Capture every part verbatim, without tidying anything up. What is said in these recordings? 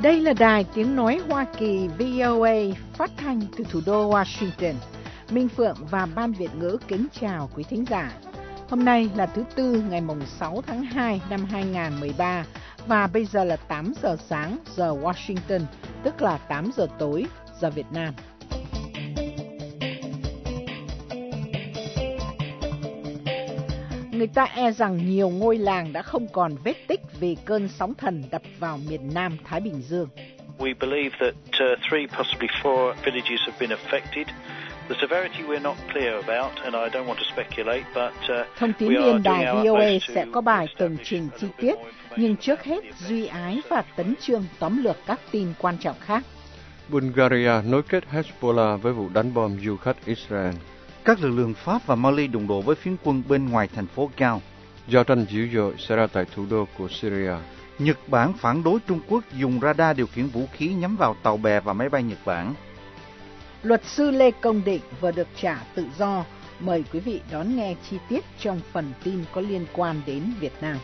Đây là đài tiếng nói Hoa Kỳ vê o a phát thanh từ thủ đô Washington. Minh Phượng và Ban Việt ngữ kính chào quý thính giả. Hôm nay là thứ Tư ngày mùng sáu tháng hai năm hai nghìn không trăm mười ba và bây giờ là tám giờ sáng giờ Washington, tức là tám giờ tối giờ Việt Nam. Người ta e rằng nhiều ngôi làng đã không còn vết tích vì cơn sóng thần đập vào miền Nam Thái Bình Dương. We believe that uh, three, possibly four villages have been affected. The severity we're not clear about, and I don't want to speculate, but uh, Thông tín viên đài vê o a sẽ có bài tường trình chi tiết, nhưng trước hết Duy Ái và Tấn Chương tóm lược các tin quan trọng khác. Bulgaria nối kết Hezbollah với vụ đánh bom du khách Israel. Các lực lượng Pháp và Mali đụng độ với phiến quân bên ngoài thành phố Gao. Giao tranh dữ dội xảy ra tại thủ đô của Syria. Nhật Bản phản đối Trung Quốc dùng radar điều khiển vũ khí nhắm vào tàu bè và máy bay Nhật Bản. Luật sư Lê Công Định vừa được trả tự do. Mời quý vị đón nghe chi tiết trong phần tin có liên quan đến Việt Nam.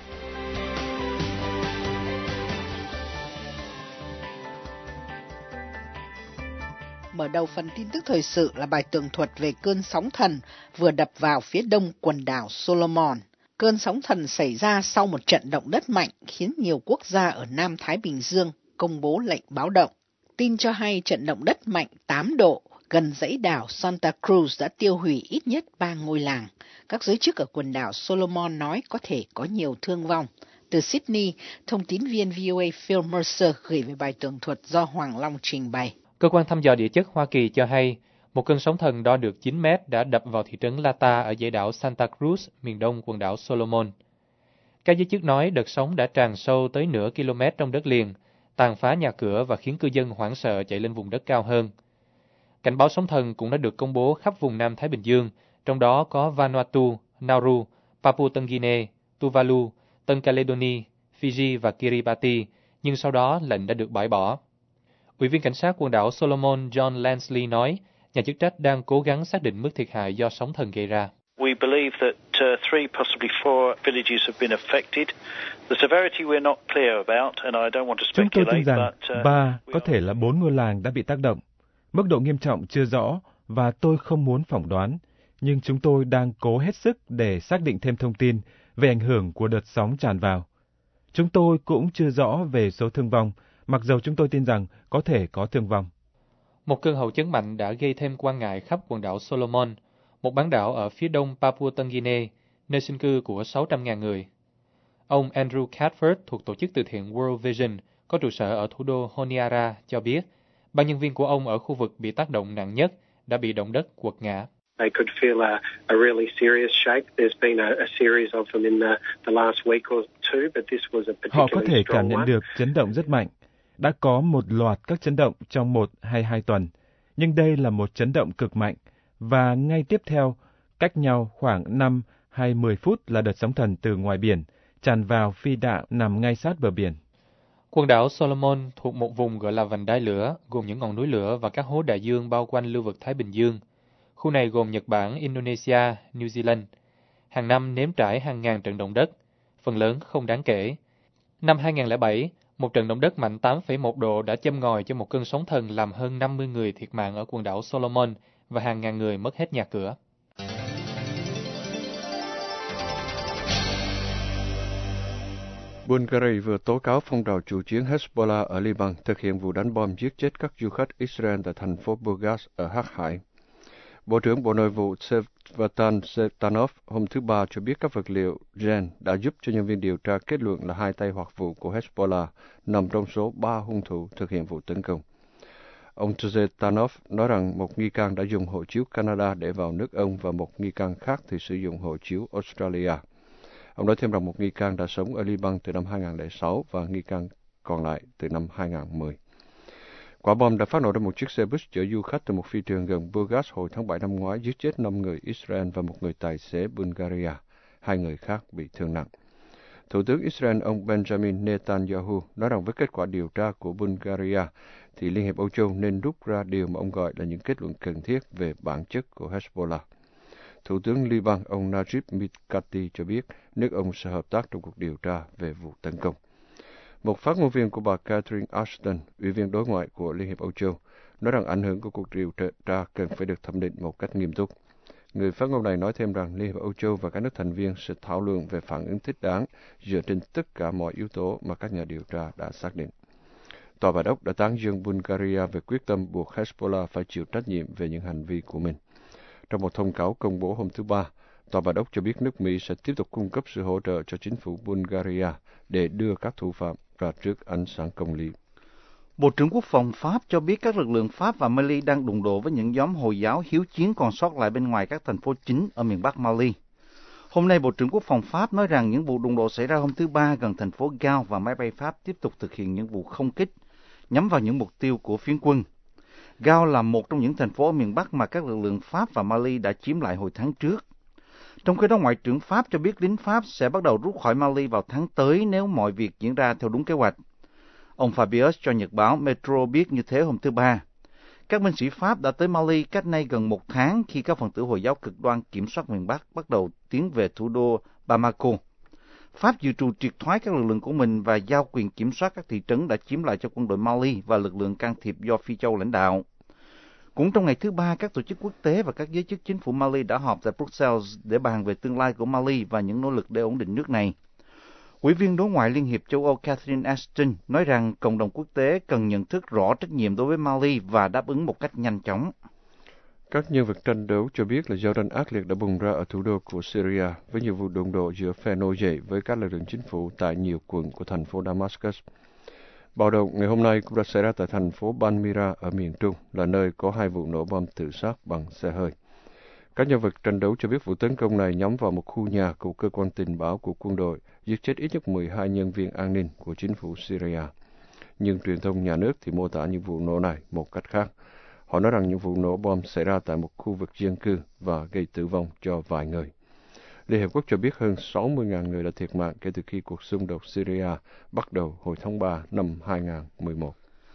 Mở đầu phần tin tức thời sự là bài tường thuật về cơn sóng thần vừa đập vào phía đông quần đảo Solomon. Cơn sóng thần xảy ra sau một trận động đất mạnh khiến nhiều quốc gia ở Nam Thái Bình Dương công bố lệnh báo động. Tin cho hay trận động đất mạnh tám độ gần dãy đảo Santa Cruz đã tiêu hủy ít nhất ba ngôi làng. Các giới chức ở quần đảo Solomon nói có thể có nhiều thương vong. Từ Sydney, thông tín viên vê o a Phil Mercer gửi về bài tường thuật do Hoàng Long trình bày. Cơ quan thăm dò địa chất Hoa Kỳ cho hay, một cơn sóng thần đo được chín mét đã đập vào thị trấn Lata ở dãy đảo Santa Cruz, miền đông quần đảo Solomon. Các giới chức nói đợt sóng đã tràn sâu tới nửa km trong đất liền, tàn phá nhà cửa và khiến cư dân hoảng sợ chạy lên vùng đất cao hơn. Cảnh báo sóng thần cũng đã được công bố khắp vùng Nam Thái Bình Dương, trong đó có Vanuatu, Nauru, Papua Tân Guinea, Tuvalu, Tân Caledonia, Fiji và Kiribati, nhưng sau đó lệnh đã được bãi bỏ. Ủy viên cảnh sát quần đảo Solomon John Lansley nói, nhà chức trách đang cố gắng xác định mức thiệt hại do sóng thần gây ra. We believe that uh, three, possibly four villages have been affected. The severity we're not clear about, and I don't want to speculate. Chúng tôi tin rằng but, uh, ba có thể là bốn ngôi làng đã bị tác động. Mức độ nghiêm trọng chưa rõ và tôi không muốn phỏng đoán, nhưng chúng tôi đang cố hết sức để xác định thêm thông tin về ảnh hưởng của đợt sóng tràn vào. Chúng tôi cũng chưa rõ về số thương vong, mặc dầu chúng tôi tin rằng có thể có thương vong. Một cơn hậu chấn mạnh đã gây thêm quan ngại khắp quần đảo Solomon, một bán đảo ở phía đông Papua Tân Guinea, nơi sinh cư của sáu trăm nghìn người. Ông Andrew Catford thuộc tổ chức từ thiện World Vision, có trụ sở ở thủ đô Honiara, cho biết, ba nhân viên của ông ở khu vực bị tác động nặng nhất đã bị động đất quật ngã. They could feel a, a really serious shake. There's been a, a series of them in the, the last week or two, but this was a particularly strong one. Họ có thể cảm nhận được chấn động rất mạnh. Đã có một loạt các chấn động trong một hay hai tuần, nhưng đây là một chấn động cực mạnh, và ngay tiếp theo, cách nhau khoảng năm hay mười phút là đợt sóng thần từ ngoài biển, tràn vào phi đạo nằm ngay sát bờ biển. Quần đảo Solomon thuộc một vùng gọi là vành đai lửa, gồm những ngọn núi lửa và các hố đại dương bao quanh lưu vực Thái Bình Dương. Khu này gồm Nhật Bản, Indonesia, New Zealand. Hàng năm nếm trải hàng ngàn trận động đất, phần lớn không đáng kể. Năm hai nghìn không trăm lẻ bảy, một trận động đất mạnh tám phẩy một độ đã châm ngòi cho một cơn sóng thần làm hơn năm mươi người thiệt mạng ở quần đảo Solomon và hàng ngàn người mất hết nhà cửa. Bulgaria vừa tố cáo phong trào chủ chiến Hezbollah ở Liban thực hiện vụ đánh bom giết chết các du khách Israel tại thành phố Burgas ở Hắc Hải. Bộ trưởng Bộ Nội vụ Svetlana Tsvetanov hôm thứ Ba cho biết các vật liệu gen đã giúp cho nhân viên điều tra kết luận là hai tay hoặc vụ của Hezbollah nằm trong số ba hung thủ thực hiện vụ tấn công. Ông Tsvetanov nói rằng một nghi can đã dùng hộ chiếu Canada để vào nước ông và một nghi can khác thì sử dụng hộ chiếu Australia. Ông nói thêm rằng một nghi can đã sống ở Liban từ năm hai nghìn không trăm lẻ sáu và nghi can còn lại từ năm hai nghìn không trăm mười. Quả bom đã phát nổ trong một chiếc xe bus chở du khách từ một phi trường gần Burgas hồi tháng bảy năm ngoái, giết chết năm người Israel và một người tài xế Bulgaria. Hai người khác bị thương nặng. Thủ tướng Israel ông Benjamin Netanyahu nói rằng với kết quả điều tra của Bulgaria, thì Liên hiệp Âu Châu nên rút ra điều mà ông gọi là những kết luận cần thiết về bản chất của Hezbollah. Thủ tướng Liban ông Najib Mikati cho biết nước ông sẽ hợp tác trong cuộc điều tra về vụ tấn công. Một phát ngôn viên của bà Catherine Ashton, Ủy viên đối ngoại của Liên hiệp Âu Châu, nói rằng ảnh hưởng của cuộc điều tra cần phải được thẩm định một cách nghiêm túc. Người phát ngôn này nói thêm rằng Liên hiệp Âu Châu và các nước thành viên sẽ thảo luận về phản ứng thích đáng dựa trên tất cả mọi yếu tố mà các nhà điều tra đã xác định. Tòa Bạch Ốc đã tán dương Bulgaria về quyết tâm buộc Hezbollah phải chịu trách nhiệm về những hành vi của mình. Trong một thông cáo công bố hôm thứ Ba, Tòa Bạch Ốc cho biết nước Mỹ sẽ tiếp tục cung cấp sự hỗ trợ cho chính phủ Bulgaria để đưa các thủ phạm ra trước ánh sáng công lý. Bộ trưởng Quốc phòng Pháp cho biết các lực lượng Pháp và Mali đang đụng độ với những nhóm Hồi giáo hiếu chiến còn sót lại bên ngoài các thành phố chính ở miền Bắc Mali. Hôm nay, Bộ trưởng Quốc phòng Pháp nói rằng những vụ đụng độ xảy ra hôm thứ Ba gần thành phố Gao và máy bay Pháp tiếp tục thực hiện những vụ không kích nhắm vào những mục tiêu của phiến quân. Gao là một trong những thành phố ở miền Bắc mà các lực lượng Pháp và Mali đã chiếm lại hồi tháng trước. Trong khi đó, Ngoại trưởng Pháp cho biết lính Pháp sẽ bắt đầu rút khỏi Mali vào tháng tới nếu mọi việc diễn ra theo đúng kế hoạch. Ông Fabius cho Nhật báo Metro biết như thế hôm thứ Ba. Các binh sĩ Pháp đã tới Mali cách nay gần một tháng khi các phần tử Hồi giáo cực đoan kiểm soát miền Bắc bắt đầu tiến về thủ đô Bamako. Pháp dự trù triệt thoái các lực lượng của mình và giao quyền kiểm soát các thị trấn đã chiếm lại cho quân đội Mali và lực lượng can thiệp do Phi Châu lãnh đạo. Cũng trong ngày thứ Ba, các tổ chức quốc tế và các giới chức chính phủ Mali đã họp tại Brussels để bàn về tương lai của Mali và những nỗ lực để ổn định nước này. Ủy viên đối ngoại Liên hiệp châu Âu Catherine Ashton nói rằng cộng đồng quốc tế cần nhận thức rõ trách nhiệm đối với Mali và đáp ứng một cách nhanh chóng. Các nhân vật tranh đấu cho biết là giao tranh ác liệt đã bùng ra ở thủ đô của Syria với nhiều vụ đụng độ giữa phe nổi dậy với các lực lượng chính phủ tại nhiều quận của thành phố Damascus. Bạo động ngày hôm nay cũng đã xảy ra tại thành phố Palmyra ở miền Trung, là nơi có hai vụ nổ bom tự sát bằng xe hơi. Các nhân vật tranh đấu cho biết vụ tấn công này nhắm vào một khu nhà của cơ quan tình báo của quân đội, giết chết ít nhất mười hai nhân viên an ninh của chính phủ Syria. Nhưng truyền thông nhà nước thì mô tả những vụ nổ này một cách khác. Họ nói rằng những vụ nổ bom xảy ra tại một khu vực dân cư và gây tử vong cho vài người. Liên Hiệp Quốc cho biết hơn sáu mươi nghìn người đã thiệt mạng kể từ khi cuộc xung đột Syria bắt đầu hồi tháng ba năm hai nghìn không trăm mười một.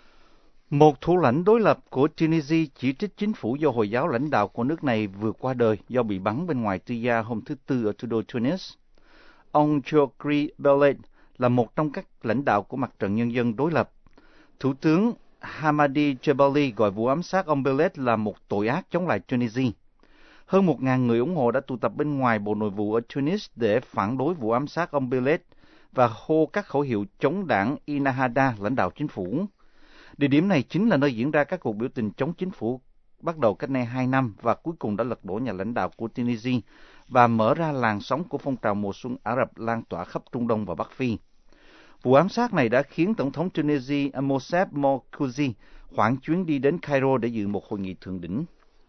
Một thủ lãnh đối lập của Tunisia chỉ trích chính phủ do Hồi giáo lãnh đạo của nước này vừa qua đời do bị bắn bên ngoài Tyre hôm thứ Tư ở thủ đô Tunis. Ông Chokri Beled là một trong các lãnh đạo của Mặt trận Nhân dân đối lập. Thủ tướng Hamadi Jebali gọi vụ ám sát ông Beled là một tội ác chống lại Tunisia. Hơn một nghìn người ủng hộ đã tụ tập bên ngoài Bộ Nội vụ ở Tunis để phản đối vụ ám sát ông Beled và hô các khẩu hiệu chống đảng Ennahda, lãnh đạo chính phủ. Địa điểm này chính là nơi diễn ra các cuộc biểu tình chống chính phủ bắt đầu cách nay hai năm và cuối cùng đã lật đổ nhà lãnh đạo của Tunisia và mở ra làn sóng của phong trào mùa xuân Ả Rập lan tỏa khắp Trung Đông và Bắc Phi. Vụ ám sát này đã khiến Tổng thống Tunisia Mosef Morkouzi hoãn chuyến đi đến Cairo để dự một hội nghị thượng đỉnh.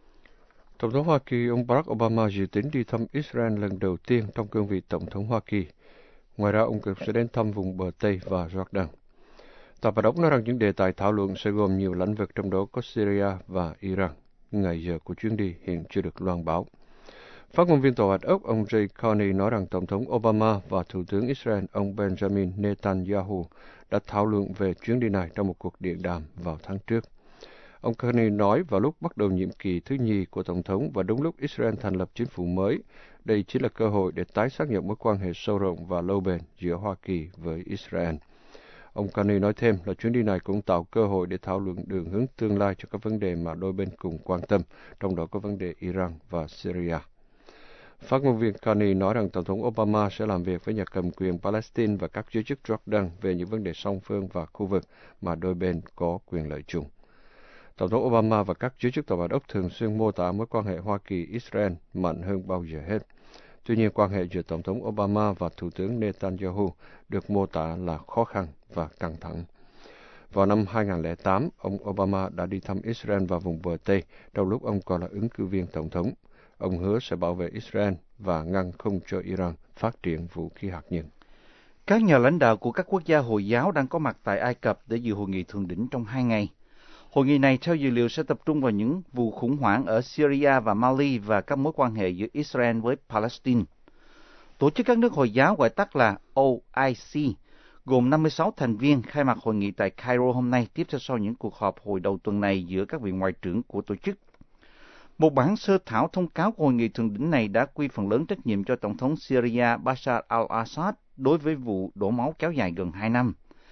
Tổng thống Hoa Kỳ ông Barack Obama dự tính đi thăm Israel lần đầu tiên trong cương vị Tổng thống Hoa Kỳ. Ngoài ra, ông cũng sẽ đến thăm vùng bờ Tây và Jordan. Tòa Bạch Ốc nói rằng những đề tài thảo luận sẽ gồm nhiều lĩnh vực, trong đó có Syria và Iran. Ngày giờ của chuyến đi hiện chưa được loan báo. Phát ngôn viên Tòa Bạch Ốc ông Jay Carney nói rằng Tổng thống Obama và Thủ tướng Israel ông Benjamin Netanyahu đã thảo luận về chuyến đi này trong một cuộc điện đàm vào tháng trước. Ông Carney nói vào lúc bắt đầu nhiệm kỳ thứ nhì của Tổng thống và đúng lúc Israel thành lập chính phủ mới, đây chính là cơ hội để tái xác nhận mối quan hệ sâu rộng và lâu bền giữa Hoa Kỳ với Israel. Ông Carney nói thêm là chuyến đi này cũng tạo cơ hội để thảo luận đường hướng tương lai cho các vấn đề mà đôi bên cùng quan tâm, trong đó có vấn đề Iran và Syria. Phát ngôn viên Carney nói rằng Tổng thống Obama sẽ làm việc với nhà cầm quyền Palestine và các giới chức Jordan về những vấn đề song phương và khu vực mà đôi bên có quyền lợi chung. Tổng thống Obama và các giới chức Tòa Bạch Ốc thường xuyên mô tả mối quan hệ Hoa Kỳ-Israel mạnh hơn bao giờ hết. Tuy nhiên, quan hệ giữa Tổng thống Obama và Thủ tướng Netanyahu được mô tả là khó khăn và căng thẳng. Vào năm hai nghìn không trăm lẻ tám, ông Obama đã đi thăm Israel và vùng bờ Tây trong lúc ông còn là ứng cử viên Tổng thống. Ông hứa sẽ bảo vệ Israel và ngăn không cho Iran phát triển vũ khí hạt nhân. Các nhà lãnh đạo của các quốc gia Hồi giáo đang có mặt tại Ai Cập để dự hội nghị thượng đỉnh trong hai ngày. Hội nghị này theo dữ liệu sẽ tập trung vào những vụ khủng hoảng ở Syria và Mali và các mối quan hệ giữa Israel với Palestine. Tổ chức các nước Hồi giáo gọi tắt là O I C, gồm năm mươi sáu thành viên khai mạc hội nghị tại Cairo hôm nay, tiếp theo sau những cuộc họp hồi đầu tuần này giữa các vị ngoại trưởng của tổ chức. Một bản sơ thảo thông cáo của hội nghị thượng đỉnh này đã quy phần lớn trách nhiệm cho Tổng thống Syria Bashar al-Assad đối với vụ đổ máu kéo dài gần hai năm.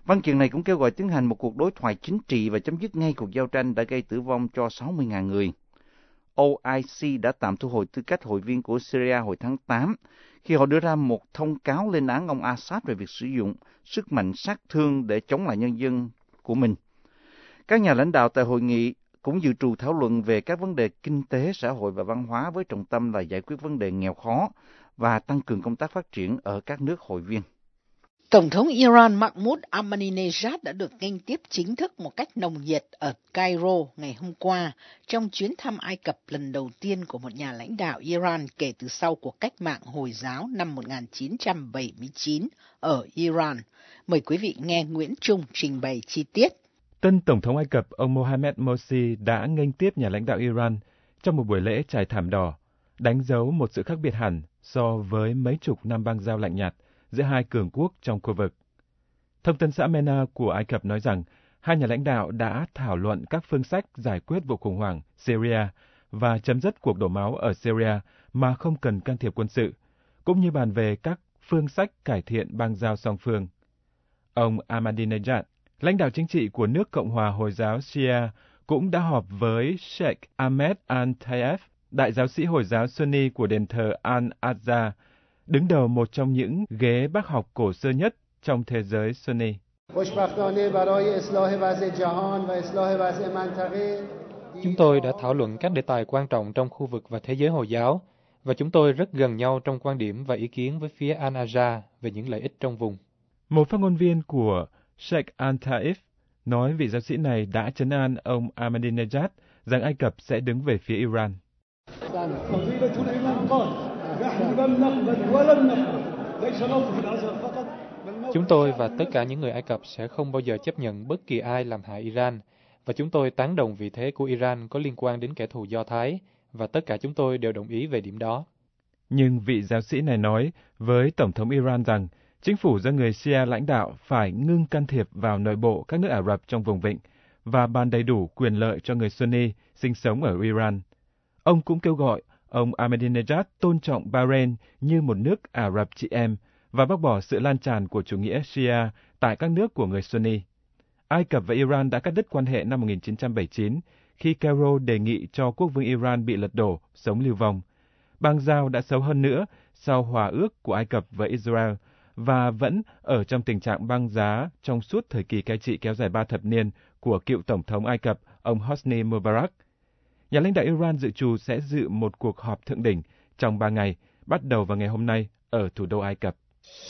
Văn kiện này cũng kêu gọi tiến hành một cuộc đối thoại chính trị và chấm dứt ngay cuộc giao tranh đã gây tử vong cho sáu mươi nghìn người. O I C đã tạm thu hồi tư cách hội viên của Syria hồi tháng tám khi họ đưa ra một thông cáo lên án ông Assad về việc sử dụng sức mạnh sát thương để chống lại nhân dân của mình. Các nhà lãnh đạo tại hội nghị cũng dự trù thảo luận về các vấn đề kinh tế, xã hội và văn hóa với trọng tâm là giải quyết vấn đề nghèo khó và tăng cường công tác phát triển ở các nước hội viên. Tổng thống Iran Mahmoud Ahmadinejad đã được nghênh tiếp chính thức một cách nồng nhiệt ở Cairo ngày hôm qua trong chuyến thăm Ai Cập lần đầu tiên của một nhà lãnh đạo Iran kể từ sau cuộc cách mạng Hồi giáo năm một nghìn chín trăm bảy mươi chín ở Iran. Mời quý vị nghe Nguyễn Trung trình bày chi tiết. Tân Tổng thống Ai Cập ông Mohamed Morsi đã nghênh tiếp nhà lãnh đạo Iran trong một buổi lễ trải thảm đỏ, đánh dấu một sự khác biệt hẳn so với mấy chục năm băng giao lạnh nhạt giữa hai cường quốc trong khu vực. Thông tấn xã MENA của Ai Cập nói rằng hai nhà lãnh đạo đã thảo luận các phương sách giải quyết vụ khủng hoảng Syria và chấm dứt cuộc đổ máu ở Syria mà không cần can thiệp quân sự, cũng như bàn về các phương sách cải thiện bang giao song phương. Ông Ahmadinejad, lãnh đạo chính trị của nước Cộng hòa Hồi giáo Shia, cũng đã họp với Sheikh Ahmed Al-Tayeb, đại giáo sĩ Hồi giáo Sunni của đền thờ Al-Aqsa, đứng đầu một trong những ghế bác học cổ xưa nhất trong thế giới Sunni. Chúng tôi đã thảo luận các đề tài quan trọng trong khu vực và thế giới Hồi giáo, và chúng tôi rất gần nhau trong quan điểm và ý kiến với phía Al-Aqsa về những lợi ích trong vùng. Một phát ngôn viên của Sheikh Al-Tayeb nói vị giáo sĩ này đã trấn an ông Ahmadinejad rằng Ai Cập sẽ đứng về phía Iran. Chúng tôi và tất cả những người Ai Cập sẽ không bao giờ chấp nhận bất kỳ ai làm hại Iran, và chúng tôi tán đồng vị thế của Iran có liên quan đến kẻ thù Do Thái, và tất cả chúng tôi đều đồng ý về điểm đó. Nhưng vị giáo sĩ này nói với Tổng thống Iran rằng chính phủ do người Shia lãnh đạo phải ngưng can thiệp vào nội bộ các nước Ả Rập trong vùng vịnh và ban đầy đủ quyền lợi cho người Sunni sinh sống ở Iran. Ông cũng kêu gọi ông Ahmadinejad tôn trọng Bahrain như một nước Ả Rập chị em và bác bỏ sự lan tràn của chủ nghĩa Shia tại các nước của người Sunni. Ai Cập và Iran đã cắt đứt quan hệ năm một nghìn chín trăm bảy mươi chín khi Cairo đề nghị cho quốc vương Iran bị lật đổ, sống lưu vong. Bang giao đã xấu hơn nữa sau hòa ước của Ai Cập với Israel và vẫn ở trong tình trạng băng giá trong suốt thời kỳ cai trị kéo dài ba thập niên của cựu Tổng thống Ai Cập, ông Hosni Mubarak. Nhà lãnh đạo Iran dự trù sẽ dự một cuộc họp thượng đỉnh trong ba ngày, bắt đầu vào ngày hôm nay ở thủ đô Ai Cập.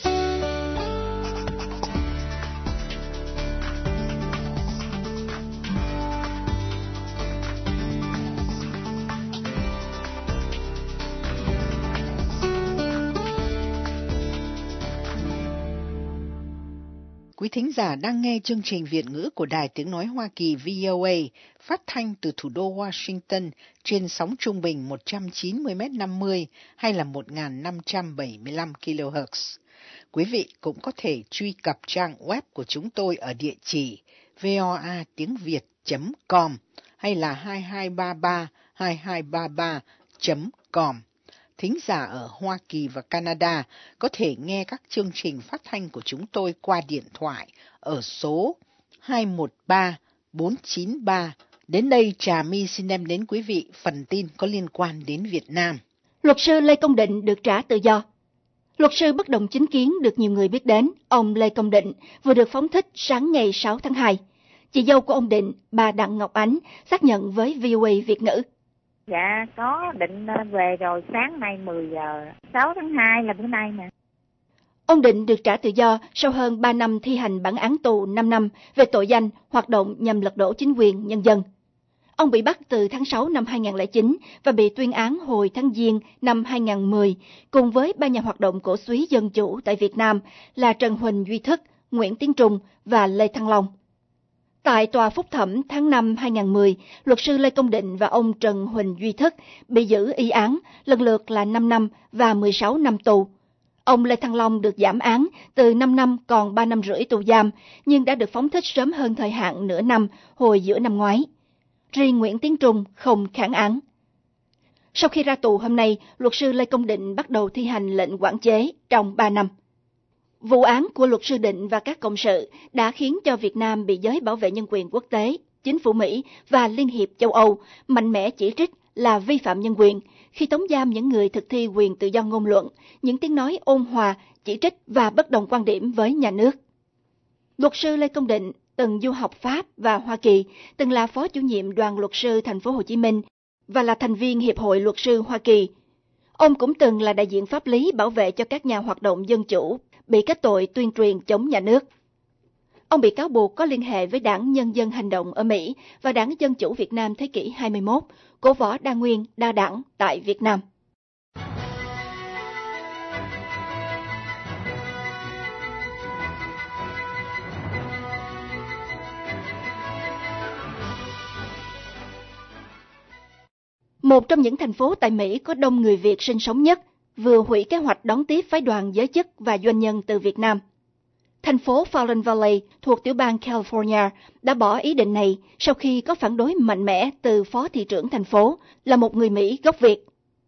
Quý thính giả đang nghe chương trình Việt ngữ của Đài Tiếng Nói Hoa Kỳ V O A phát thanh từ thủ đô Washington trên sóng trung bình một trăm chín mươi mét năm mươi hay là một nghìn năm trăm bảy mươi lăm ki lô héc. Quý vị cũng có thể truy cập trang web của chúng tôi ở địa chỉ voa tiếng việt chấm com hay là hai hai ba ba hai hai ba ba chấm com. Thính giả ở Hoa Kỳ và Canada có thể nghe các chương trình phát thanh của chúng tôi qua điện thoại ở số hai một ba bốn chín ba. Đến đây Trà My xin đem đến quý vị phần tin có liên quan đến Việt Nam. Luật sư Lê Công Định được trả tự do. Luật sư bất đồng chính kiến được nhiều người biết đến, ông Lê Công Định vừa được phóng thích sáng ngày sáu tháng hai. Chị dâu của ông Định, bà Đặng Ngọc Ánh, xác nhận với V O A Việt ngữ. Dạ, có Định về rồi, sáng nay mười giờ, sáu tháng hai là bữa nay nè. Ông Định được trả tự do sau hơn ba năm thi hành bản án tù năm năm về tội danh hoạt động nhằm lật đổ chính quyền nhân dân. Ông bị bắt từ tháng sáu năm hai nghìn không trăm lẻ chín và bị tuyên án hồi tháng Giêng năm hai nghìn không trăm mười, cùng với ba nhà hoạt động cổ súy dân chủ tại Việt Nam là Trần Huỳnh Duy Thức, Nguyễn Tiến Trung và Lê Thăng Long. Tại tòa phúc thẩm tháng năm hai nghìn không trăm mười, luật sư Lê Công Định và ông Trần Huỳnh Duy Thức bị giữ y án lần lượt là năm năm và mười sáu năm tù. Ông Lê Thăng Long được giảm án từ năm năm còn ba năm rưỡi tù giam, nhưng đã được phóng thích sớm hơn thời hạn nửa năm hồi giữa năm ngoái. Riêng Nguyễn Tiến Trung không kháng án. Sau khi ra tù hôm nay, luật sư Lê Công Định bắt đầu thi hành lệnh quản chế trong ba năm. Vụ án của luật sư Định và các cộng sự đã khiến cho Việt Nam bị giới bảo vệ nhân quyền quốc tế, chính phủ Mỹ và Liên hiệp châu Âu mạnh mẽ chỉ trích là vi phạm nhân quyền khi tống giam những người thực thi quyền tự do ngôn luận, những tiếng nói ôn hòa, chỉ trích và bất đồng quan điểm với nhà nước. Luật sư Lê Công Định từng du học Pháp và Hoa Kỳ, từng là phó chủ nhiệm đoàn luật sư thành phố Hồ Chí Minh và là thành viên Hiệp hội Luật sư Hoa Kỳ. Ông cũng từng là đại diện pháp lý bảo vệ cho các nhà hoạt động dân chủ bị kết tội tuyên truyền chống nhà nước. Ông bị cáo buộc có liên hệ với Đảng Nhân dân Hành động ở Mỹ và Đảng Dân chủ Việt Nam thế kỷ hai mươi mốt, cổ võ đa nguyên, đa đảng tại Việt Nam. Một trong những thành phố tại Mỹ có đông người Việt sinh sống nhất vừa hủy kế hoạch đón tiếp phái đoàn giới chức và doanh nhân từ Việt Nam. Thành phố Fallon Valley thuộc tiểu bang California đã bỏ ý định này sau khi có phản đối mạnh mẽ từ phó thị trưởng thành phố là một người Mỹ gốc Việt.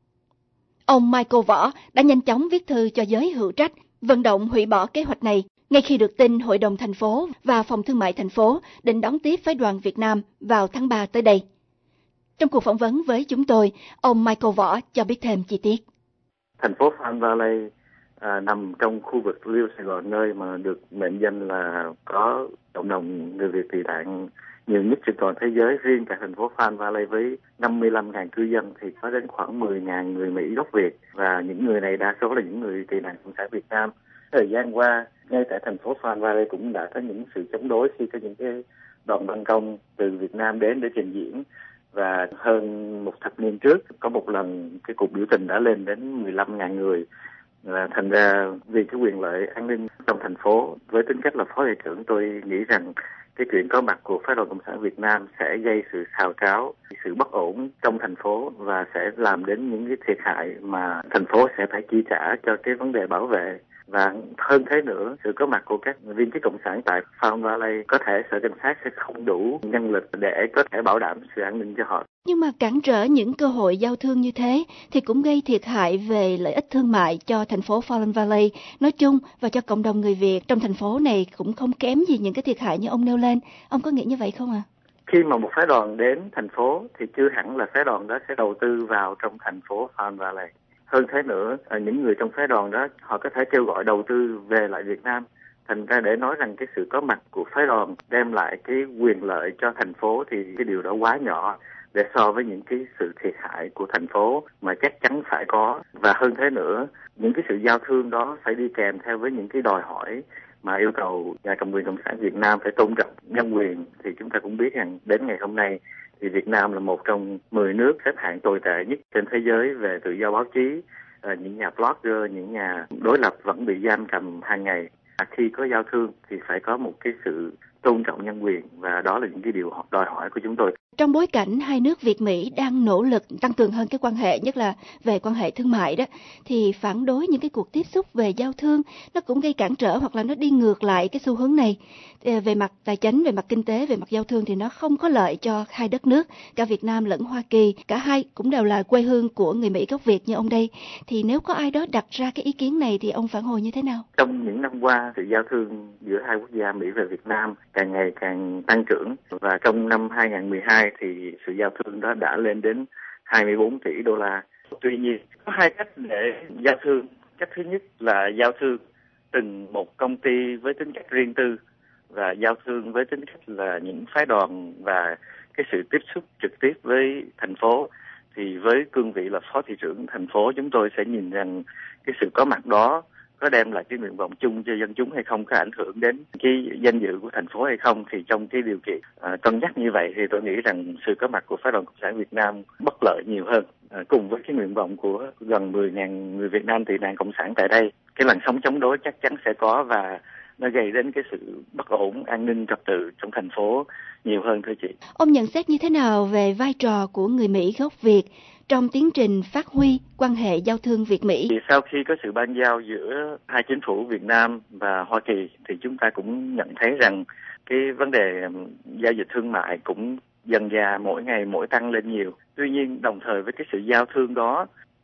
Ông Michael Võ đã nhanh chóng viết thư cho giới hữu trách vận động hủy bỏ kế hoạch này ngay khi được tin Hội đồng thành phố và Phòng Thương mại thành phố định đón tiếp phái đoàn Việt Nam vào tháng ba tới đây. Trong cuộc phỏng vấn với chúng tôi, ông Michael Võ cho biết thêm chi tiết. Thành phố Fallon Valley à, nằm trong khu vực Liêu Sài Gòn, nơi mà được mệnh danh là có cộng đồng người Việt tị nạn nhiều nhất trên toàn thế giới. Riêng cả thành phố Fallon Valley với năm mươi lăm nghìn cư dân thì có đến khoảng mười nghìn người Mỹ gốc Việt, và những người này đa số là những người tị nạn cộng sản Việt Nam. Thời gian qua, ngay tại thành phố Fallon Valley cũng đã có những sự chống đối khi có những cái đoàn băng công từ Việt Nam đến để trình diễn. Và hơn một thập niên trước, có một lần cái cuộc biểu tình đã lên đến mười lăm nghìn người. Và thành ra vì cái quyền lợi an ninh trong thành phố, với tính cách là phó thị trưởng, tôi nghĩ rằng cái chuyện có mặt của phái đoàn Cộng sản Việt Nam sẽ gây sự xào tráo, sự bất ổn trong thành phố và sẽ làm đến những cái thiệt hại mà thành phố sẽ phải chi trả cho cái vấn đề bảo vệ. Và hơn thế nữa, sự có mặt của các viên chức cộng sản tại Fallon Valley có thể sở cảnh sát sẽ không đủ nhân lực để có thể bảo đảm sự an ninh cho họ. Nhưng mà cản trở những cơ hội giao thương như thế thì cũng gây thiệt hại về lợi ích thương mại cho thành phố Fallon Valley nói chung và cho cộng đồng người Việt trong thành phố này cũng không kém gì những cái thiệt hại như ông nêu lên. Ông có nghĩ như vậy không ạ? À? Khi mà một phái đoàn đến thành phố thì chưa hẳn là phái đoàn đó sẽ đầu tư vào trong thành phố Fallon Valley. Hơn thế nữa, những người trong phái đoàn đó họ có thể kêu gọi đầu tư về lại Việt Nam. Thành ra để nói rằng cái sự có mặt của phái đoàn đem lại cái quyền lợi cho thành phố thì cái điều đó quá nhỏ để so với những cái sự thiệt hại của thành phố mà chắc chắn phải có. Và hơn thế nữa, những cái sự giao thương đó phải đi kèm theo với những cái đòi hỏi mà yêu cầu nhà cầm quyền Cộng sản Việt Nam phải tôn trọng nhân quyền. Thì chúng ta cũng biết rằng đến ngày hôm nay thì Việt Nam là một trong mười nước xếp hạng tồi tệ nhất trên thế giới về tự do báo chí. À, những nhà blogger, những nhà đối lập vẫn bị giam cầm hàng ngày. À, khi có giao thương thì phải có một cái sự tôn trọng nhân quyền, và đó là những cái điều đòi hỏi của chúng tôi. Trong bối cảnh hai nước Việt Mỹ đang nỗ lực tăng cường hơn cái quan hệ, nhất là về quan hệ thương mại đó, thì phản đối những cái cuộc tiếp xúc về giao thương nó cũng gây cản trở hoặc là nó đi ngược lại cái xu hướng này. Về mặt tài chính, về mặt kinh tế, về mặt giao thương thì nó không có lợi cho hai đất nước, cả Việt Nam lẫn Hoa Kỳ. Cả hai cũng đều là quê hương của người Mỹ gốc Việt như ông đây. Thì nếu có ai đó đặt ra cái ý kiến này thì ông phản hồi như thế nào? Trong những năm qua, sự giao thương giữa hai quốc gia Mỹ và Việt Nam càng ngày càng tăng trưởng, và trong năm hai không một hai thì sự giao thương đó đã lên đến hai mươi bốn tỷ đô la. Tuy nhiên, có hai cách để giao thương. Cách thứ nhất là giao thương từng một công ty với tính cách riêng tư, và giao thương với tính cách là những phái đoàn và cái sự tiếp xúc trực tiếp với thành phố. Thì với cương vị là phó thị trưởng thành phố, chúng tôi sẽ nhìn rằng cái sự có mặt đó có đem lại cái nguyện vọng chung cho dân chúng hay không, có ảnh hưởng đến cái danh dự của thành phố hay không. Thì trong cái điều kiện à, cân nhắc như vậy thì tôi nghĩ rằng sự có mặt của phái đoàn Cộng sản Việt Nam bất lợi nhiều hơn. À, cùng với cái nguyện vọng của gần mười nghìn người Việt Nam tị nạn cộng sản tại đây, cái làn sóng chống đối chắc chắn sẽ có, và nó gây đến cái sự bất ổn an ninh trật tự trong thành phố nhiều hơn thưa chị. Ông nhận xét như thế nào về vai trò của người Mỹ gốc Việt trong tiến trình phát huy quan hệ giao thương Việt-Mỹ? Thì sau khi có sự ban giao giữa hai chính phủ Việt Nam và Hoa Kỳ thì chúng ta cũng nhận thấy rằng cái vấn đề giao dịch thương mại cũng dần dà mỗi ngày mỗi tăng lên nhiều. Tuy nhiên đồng thời với cái sự giao thương đó,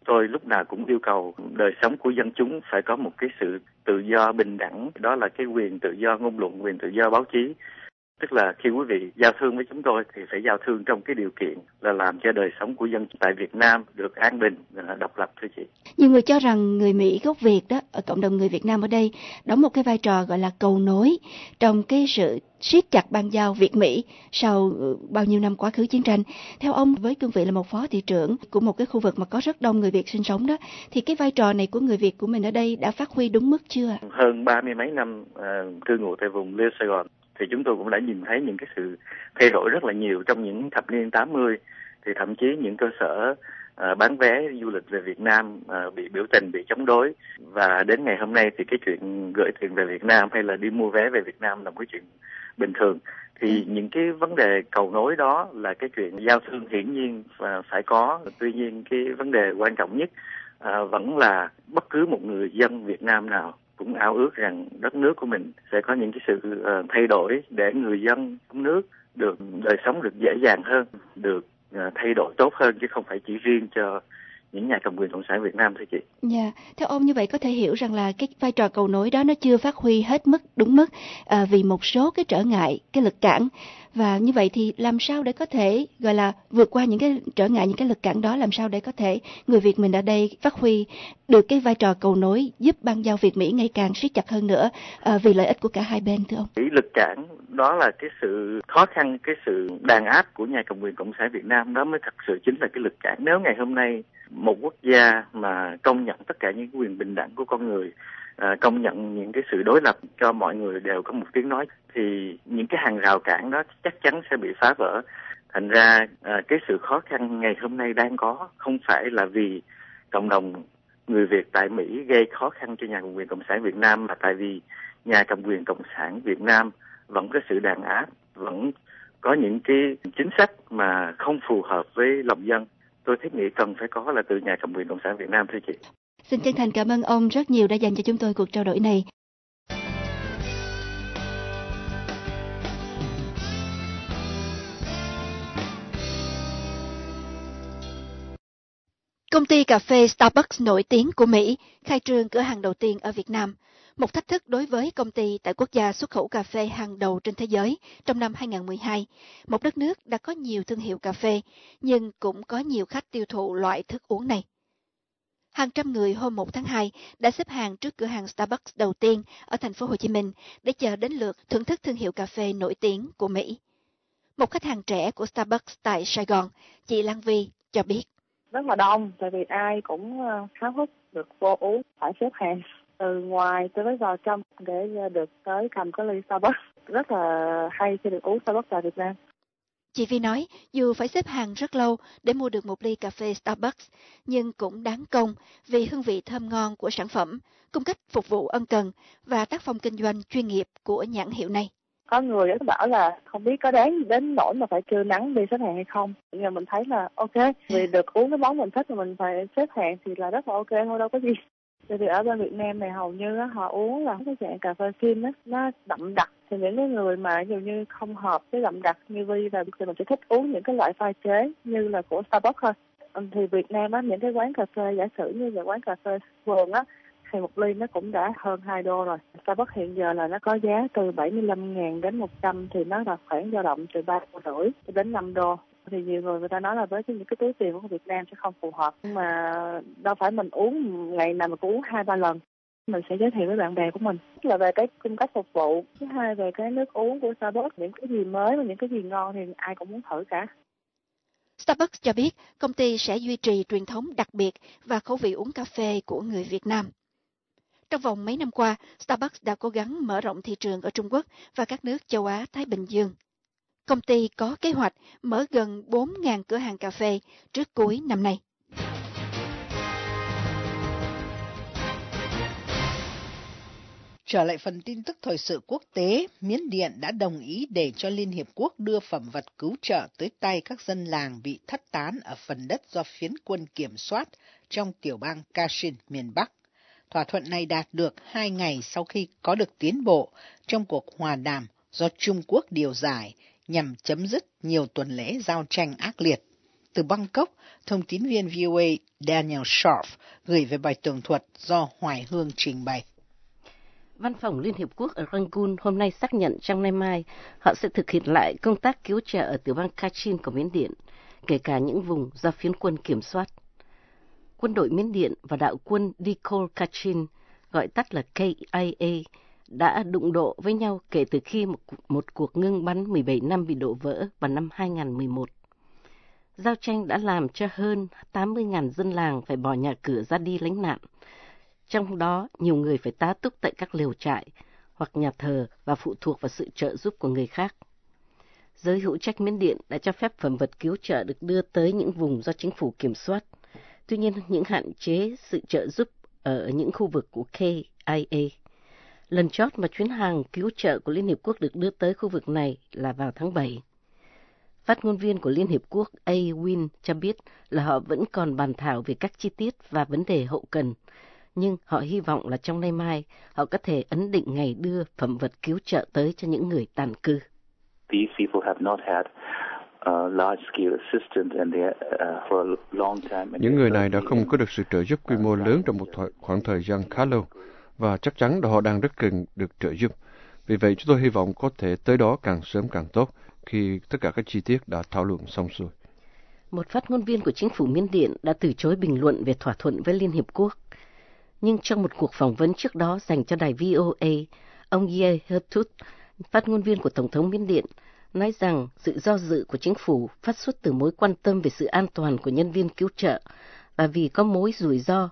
Tôi lúc nào cũng yêu cầu đời sống của dân chúng phải có một cái sự tự do bình đẳng, đó là cái quyền tự do ngôn luận, quyền tự do báo chí. Tức là khi quý vị giao thương với chúng tôi thì phải giao thương trong cái điều kiện là làm cho đời sống của dân tại Việt Nam được an bình, độc lập thưa chị. Nhiều người cho rằng người Mỹ gốc Việt đó, ở cộng đồng người Việt Nam ở đây đóng một cái vai trò gọi là cầu nối trong cái sự siết chặt bang giao Việt-Mỹ sau bao nhiêu năm quá khứ chiến tranh. Theo ông, với cương vị là một phó thị trưởng của một cái khu vực mà có rất đông người Việt sinh sống đó, thì cái vai trò này của người Việt của mình ở đây đã phát huy đúng mức chưa? Hơn ba mươi mấy năm uh, cư ngụ tại vùng Liêu Sài Gòn, thì chúng tôi cũng đã nhìn thấy những cái sự thay đổi rất là nhiều trong những thập niên tám mươi. Thì thậm chí những cơ sở uh, bán vé du lịch về Việt Nam uh, bị biểu tình, bị chống đối. Và đến ngày hôm nay thì cái chuyện gửi tiền về Việt Nam hay là đi mua vé về Việt Nam là một cái chuyện bình thường. Thì những cái vấn đề cầu nối đó là cái chuyện giao thương hiển nhiên và phải có. Tuy nhiên cái vấn đề quan trọng nhất uh, vẫn là bất cứ một người dân Việt Nam nào cũng ao ước rằng đất nước của mình sẽ có những cái sự uh, thay đổi để người dân trong nước được đời sống được dễ dàng hơn, được uh, thay đổi tốt hơn, chứ không phải chỉ riêng cho những nhà cầm quyền cộng sản Việt Nam thôi chị. Dạ, yeah. Theo ông như vậy có thể hiểu rằng là cái vai trò cầu nối đó nó chưa phát huy hết mức đúng mức à, vì một số cái trở ngại, cái lực cản. Và như vậy thì làm sao để có thể gọi là vượt qua những cái trở ngại, những cái lực cản đó, làm sao để có thể người Việt mình ở đây phát huy được cái vai trò cầu nối giúp bang giao Việt-Mỹ ngày càng siết chặt hơn nữa à, vì lợi ích của cả hai bên thưa ông? Cái lực cản đó là cái sự khó khăn, cái sự đàn áp của nhà cầm quyền cộng sản Việt Nam, đó mới thật sự chính là cái lực cản. Nếu ngày hôm nay một quốc gia mà công nhận tất cả những quyền bình đẳng của con người, à, công nhận những cái sự đối lập cho mọi người đều có một tiếng nói, thì những cái hàng rào cản đó chắc chắn sẽ bị phá vỡ. Thành ra à, cái sự khó khăn ngày hôm nay đang có không phải là vì cộng đồng người Việt tại Mỹ gây khó khăn cho nhà cầm quyền cộng sản Việt Nam, mà tại vì nhà cầm quyền cộng sản Việt Nam vẫn có sự đàn áp, vẫn có những cái chính sách mà không phù hợp với lòng dân. Tôi thiết nghĩ cần phải có là từ nhà cầm quyền cộng sản Việt Nam thưa chị. Xin chân thành cảm ơn ông rất nhiều đã dành cho chúng tôi cuộc trao đổi này. Công ty cà phê Starbucks nổi tiếng của Mỹ khai trương cửa hàng đầu tiên ở Việt Nam, một thách thức đối với công ty tại quốc gia xuất khẩu cà phê hàng đầu trên thế giới trong năm hai không một hai, một đất nước đã có nhiều thương hiệu cà phê, nhưng cũng có nhiều khách tiêu thụ loại thức uống này. Hàng trăm người hôm một tháng hai đã xếp hàng trước cửa hàng Starbucks đầu tiên ở thành phố Hồ Chí Minh để chờ đến lượt thưởng thức thương hiệu cà phê nổi tiếng của Mỹ. Một khách hàng trẻ của Starbucks tại Sài Gòn, chị Lan Vi cho biết. Rất là đông, tại vì ai cũng háo hức được vô uống, phải xếp hàng từ ngoài tới vào trong để được tới cầm cái ly Starbucks. Rất là hay khi được uống Starbucks tại Việt Nam. Chị Vi nói, dù phải xếp hàng rất lâu để mua được một ly cà phê Starbucks, nhưng cũng đáng công vì hương vị thơm ngon của sản phẩm, cung cách phục vụ ân cần và tác phong kinh doanh chuyên nghiệp của nhãn hiệu này. Có người bảo là không biết có đáng đến nỗi mà phải trưa nắng đi xếp hàng hay không. Nhưng mình thấy là ok, vì được uống cái món mình thích mà mình phải xếp hàng thì là rất là ok thôi, đâu có gì. Tại vì ở bên Việt Nam này hầu như họ uống là cái dạng cà phê phin á, nó đậm đặc. Thì những cái người mà dường như không hợp với đậm đặc như Vi và thì mình sẽ thích uống những cái loại pha chế như là của Starbucks thôi. Thì Việt Nam á, những cái quán cà phê giả sử như là quán cà phê vườn á, thì một ly nó cũng đã hơn hai đô rồi. Starbucks hiện giờ là nó có giá từ bảy mươi lăm ngàn đến một trăm, thì nó là khoảng dao động từ ba đô rưỡi đến năm đô. Thì nhiều người người ta nói là với những cái túi tiền của Việt Nam sẽ không phù hợp. Nhưng mà đâu phải mình uống ngày nào mà cũng uống hai ba lần. Mình sẽ giới thiệu với bạn bè của mình. Tức là về cái cung cách phục vụ. Thứ hai về cái nước uống của Starbucks. Những cái gì mới và những cái gì ngon thì ai cũng muốn thử cả. Starbucks cho biết công ty sẽ duy trì truyền thống đặc biệt và khẩu vị uống cà phê của người Việt Nam. Trong vòng mấy năm qua, Starbucks đã cố gắng mở rộng thị trường ở Trung Quốc và các nước châu Á-Thái Bình Dương. Công ty có kế hoạch mở gần bốn nghìn cửa hàng cà phê trước cuối năm nay. Trở lại phần tin tức thời sự quốc tế, Miến Điện đã đồng ý để cho Liên Hiệp Quốc đưa phẩm vật cứu trợ tới tay các dân làng bị thất tán ở phần đất do phiến quân kiểm soát trong tiểu bang Kachin, miền Bắc. Thỏa thuận này đạt được hai ngày sau khi có được tiến bộ trong cuộc hòa đàm do Trung Quốc điều giải nhằm chấm dứt nhiều tuần lễ giao tranh ác liệt. Từ Bangkok, thông tín viên vê o a Daniel Sharp gửi về bài tường thuật do Hoài Hương trình bày. Văn phòng Liên Hiệp Quốc ở Rangoon hôm nay xác nhận trong nay mai họ sẽ thực hiện lại công tác cứu trợ ở tiểu bang Kachin của Miến Điện, kể cả những vùng do phiến quân kiểm soát. Quân đội Miến Điện và đạo quân Nikol Kachin, gọi tắt là K I A, đã đụng độ với nhau kể từ khi một, một cuộc ngưng bắn mười bảy năm bị đổ vỡ vào năm hai nghìn không trăm mười một. Giao tranh đã làm cho hơn tám mươi nghìn dân làng phải bỏ nhà cửa ra đi lánh nạn. Trong đó, nhiều người phải tá túc tại các lều trại hoặc nhà thờ và phụ thuộc vào sự trợ giúp của người khác. Giới hữu trách Miến Điện đã cho phép phẩm vật cứu trợ được đưa tới những vùng do chính phủ kiểm soát. Tuy nhiên, những hạn chế sự trợ giúp ở những khu vực của K I A. Lần chót mà chuyến hàng cứu trợ của Liên Hiệp Quốc được đưa tới khu vực này là vào tháng bảy. Phát ngôn viên của Liên Hiệp Quốc A. Win cho biết là họ vẫn còn bàn thảo về các chi tiết và vấn đề hậu cần, nhưng họ hy vọng là trong nay mai họ có thể ấn định ngày đưa phẩm vật cứu trợ tới cho những người tản cư. These people have not had uh, large-scale assistance and they uh, for a long time. Những người này đã không có được sự trợ giúp quy mô lớn trong một khoảng thời gian khá lâu, và chắc chắn là họ đang rất cần được trợ giúp. Vì vậy, chúng tôi hy vọng có thể tới đó càng sớm càng tốt khi tất cả các chi tiết đã thảo luận xong xuôi. Một phát ngôn viên của chính phủ Miến Điện đã từ chối bình luận về thỏa thuận với Liên Hiệp Quốc. Nhưng trong một cuộc phỏng vấn trước đó dành cho đài vê o a, ông Ye Hertut, phát ngôn viên của Tổng thống Miến Điện, nói rằng sự do dự của chính phủ phát xuất từ mối quan tâm về sự an toàn của nhân viên cứu trợ và vì có mối rủi ro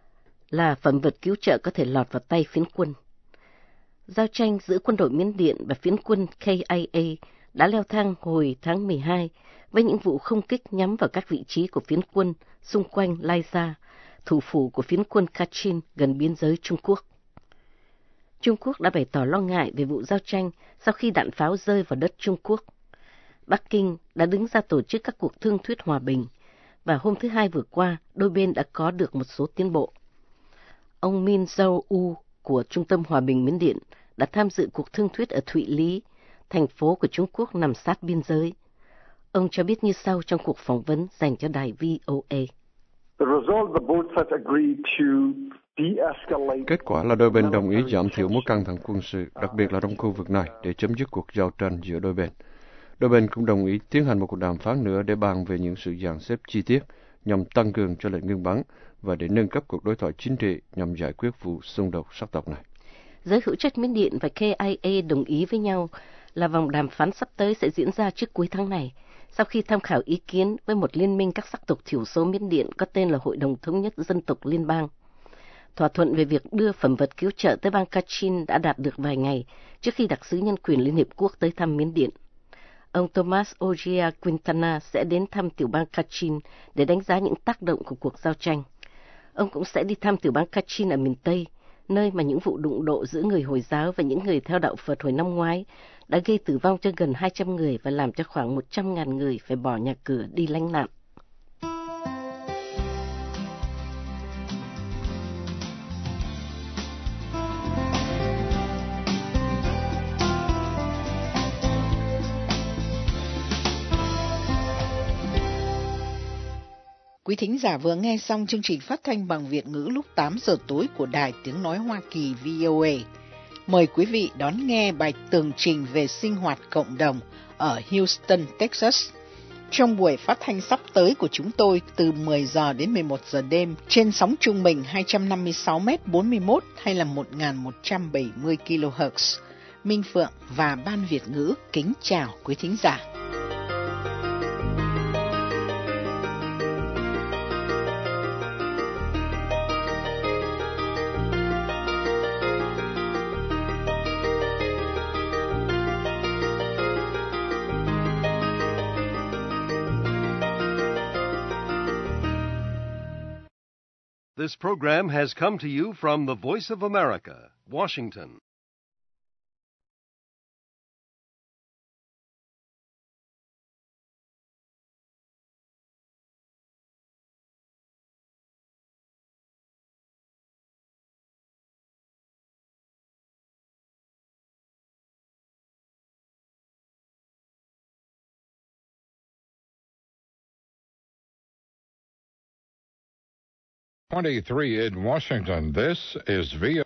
là phẩm vật cứu trợ có thể lọt vào tay phiến quân. Giao tranh giữa quân đội Miến Điện và phiến quân K I A đã leo thang hồi tháng mười hai với những vụ không kích nhắm vào các vị trí của phiến quân xung quanh Laiza, thủ phủ của phiến quân Kachin gần biên giới Trung Quốc. Trung Quốc đã bày tỏ lo ngại về vụ giao tranh sau khi đạn pháo rơi vào đất Trung Quốc. Bắc Kinh đã đứng ra tổ chức các cuộc thương thuyết hòa bình, và hôm thứ Hai vừa qua, đôi bên đã có được một số tiến bộ. Ông Min Zhou của Trung tâm Hòa bình Miến Điện đã tham dự cuộc thương thuyết ở Thụy Lý, thành phố của Trung Quốc nằm sát biên giới. Ông cho biết như sau trong cuộc phỏng vấn dành cho đài vê o a. Kết quả là đôi bên đồng ý giảm thiểu mối căng thẳng quân sự, đặc biệt là trong khu vực này, để chấm dứt cuộc giao tranh giữa đôi bên. Đôi bên cũng đồng ý tiến hành một cuộc đàm phán nữa để bàn về những sự dàn xếp chi tiết nhằm tăng cường cho lệnh ngưng bắn và để nâng cấp cuộc đối thoại chính trị nhằm giải quyết vụ xung đột sắc tộc này. Giới hữu trách Miến Điện và K I A đồng ý với nhau là vòng đàm phán sắp tới sẽ diễn ra trước cuối tháng này, sau khi tham khảo ý kiến với một liên minh các sắc tộc thiểu số Miến Điện có tên là Hội đồng Thống nhất Dân tộc Liên bang. Thỏa thuận về việc đưa phẩm vật cứu trợ tới bang Kachin đã đạt được vài ngày trước khi đặc sứ nhân quyền Liên Hiệp Quốc tới thăm Miến Điện. Ông Thomas Ojea Quintana sẽ đến thăm tiểu bang Kachin để đánh giá những tác động của cuộc giao tranh. Ông cũng sẽ đi thăm tiểu bang Kachin ở miền Tây, nơi mà những vụ đụng độ giữa người Hồi giáo và những người theo đạo Phật hồi năm ngoái đã gây tử vong cho gần hai trăm người và làm cho khoảng một trăm nghìn người phải bỏ nhà cửa đi lánh nạn. Quý thính giả vừa nghe xong chương trình phát thanh bằng Việt ngữ lúc tám giờ tối của Đài Tiếng Nói Hoa Kỳ vê o a. Mời quý vị đón nghe bài tường trình về sinh hoạt cộng đồng ở Houston, Texas. Trong buổi phát thanh sắp tới của chúng tôi từ mười giờ đến mười một giờ đêm trên sóng trung bình hai trăm năm mươi sáu mét bốn mươi mốt hay là một nghìn một trăm bảy mươi ki lô héc. Minh Phượng và Ban Việt ngữ kính chào quý thính giả. This program has come to you from the Voice of America, Washington. twenty-three in Washington. This is V O A.